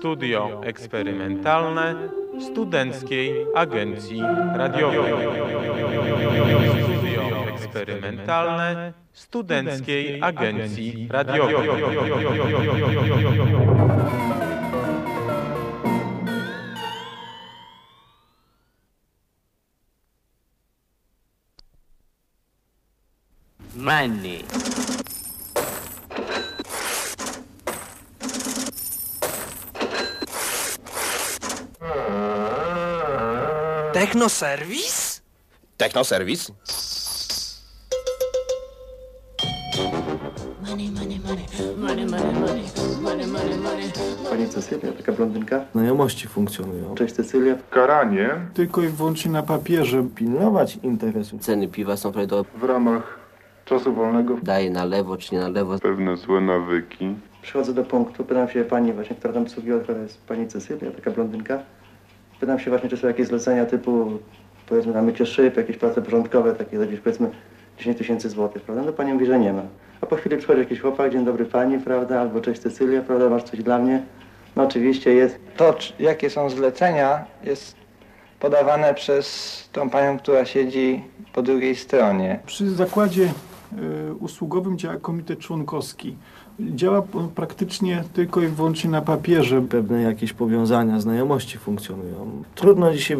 Studio eksperymentalne Studenckiej Agencji Radiowej. Studio eksperymentalne Studenckiej Agencji Radiowej. Money. Technoserwis? Technoserwis? Pani Cecylia, taka blondynka? Znajomości funkcjonują. Cześć Cecylia. Karanie Tylko i wyłącznie na papierze. Pilnować interesu. Ceny piwa są prawidłowe. w ramach czasu wolnego, Daje na lewo czy nie na lewo. pewne złe nawyki. Przychodzę do punktu, pytam się pani właśnie, która tam obsługiła, która jest pani Cecylia, taka blondynka. Pytam się właśnie, czy są jakieś zlecenia typu, powiedzmy, na mycie szyb, jakieś prace porządkowe, takie za gdzieś, powiedzmy, 10 000 złotych, prawda? No pani mówi, że nie ma. A po chwili przychodzi jakiś chłopak, dzień dobry pani, prawda? Albo cześć Cecylia, prawda? Masz coś dla mnie? No oczywiście jest. To, jakie są zlecenia, jest podawane przez tą panią, która siedzi po drugiej stronie. Przy zakładzie usługowym działa komitet członkowski. Działa on praktycznie tylko i wyłącznie na papierze. Pewne jakieś powiązania, znajomości funkcjonują. Trudno dzisiaj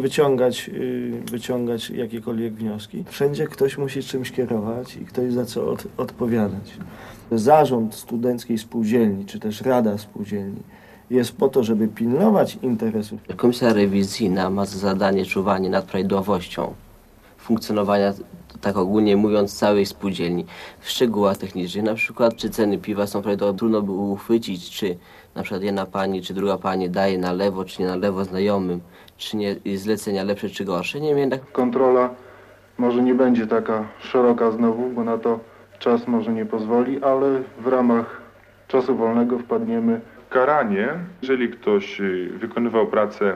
wyciągać jakiekolwiek wnioski. Wszędzie ktoś musi czymś kierować i ktoś za co odpowiadać. Zarząd studenckiej spółdzielni, czy też Rada Spółdzielni jest po to, żeby pilnować interesów. Komisja rewizyjna ma za zadanie czuwanie nad prawidłowością funkcjonowania, tak ogólnie mówiąc, całej spółdzielni. W szczegółach technicznych, na przykład czy ceny piwa są prawidłowe, trudno by uchwycić, czy na przykład jedna pani, czy druga pani daje na lewo, czy nie na lewo znajomym, czy nie zlecenia lepsze, czy gorsze. Nie wiem, jednak Kontrola może nie będzie taka szeroka znowu, bo na to czas może nie pozwoli, ale w ramach czasu wolnego wpadniemy. Karanie, jeżeli ktoś wykonywał pracę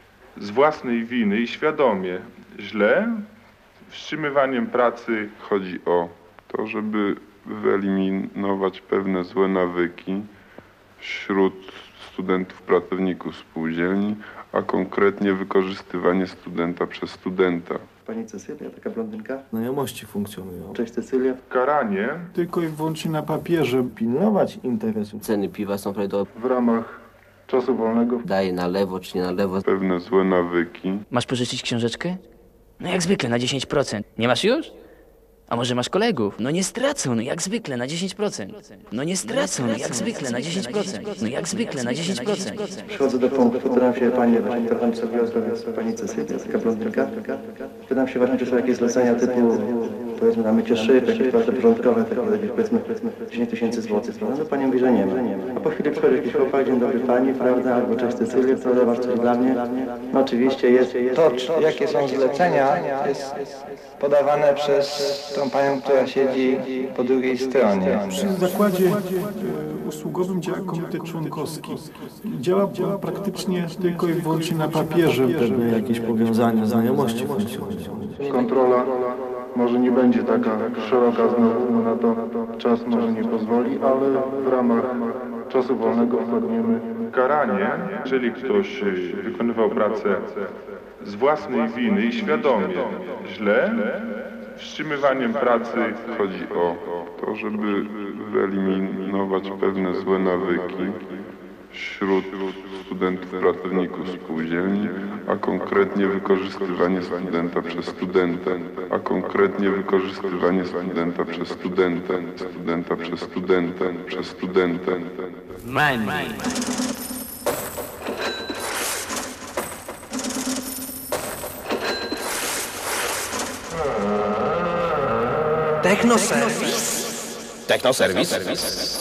z własnej winy i świadomie źle, wstrzymywaniem pracy chodzi o to, żeby wyeliminować pewne złe nawyki wśród studentów, pracowników spółdzielni, a konkretnie wykorzystywanie studenta przez studenta. Pani Cecylia, taka blondynka? Znajomości funkcjonują. Cześć Cecylia. Karanie Tylko i wyłącznie na papierze. Pilnować interesu. ceny piwa są prawidłowe. w ramach czasu wolnego, Daje na lewo czy nie na lewo. pewne złe nawyki. Masz pożyczyć książeczkę? No jak zwykle na 10%. Nie masz już? A może masz kolegów? No nie stracą, no jak zwykle na 10%. No nie stracą, no jak zwykle na 10%. No jak zwykle na 10%. Przychodzę do punktu, pytam się pani właśnie, która tam obsługiła, pani Cecylia, taka blondynka. Pytam się właśnie, czy są jakieś zlecenia typu, powiedzmy, na mycie szyb, jakieś prace porządkowe, takie za gdzieś, powiedzmy, 10 000 złotych, prawda? No pani mówi, że nie ma. A po chwili przychodzi jakiś chłopak, dzień dobry pani, prawda? Albo cześć Cecylia, prawda? Masz coś dla mnie? No oczywiście jest. To, jakie są zlecenia, jest podawane przez tą panią, która siedzi po drugiej stronie. Przy zakładzie usługowym działa komitet członkowski. Działa on praktycznie tylko i wyłącznie na papierze. Pewne jakieś powiązania, znajomości funkcjonują. Kontrola może nie będzie taka szeroka znowu, bo na to czas może nie pozwoli, ale w ramach czasu wolnego wpadniemy. Karanie, jeżeli ktoś wykonywał pracę z własnej winy i świadomie źle, wstrzymywaniem pracy chodzi o to, żeby wyeliminować pewne złe nawyki wśród studentów, pracowników spółdzielni, a konkretnie wykorzystywanie studenta przez studenta, a konkretnie wykorzystywanie studenta przez studenta, studenta przez studenta, przez studenta. Money. Technoserwis? Technoserwis?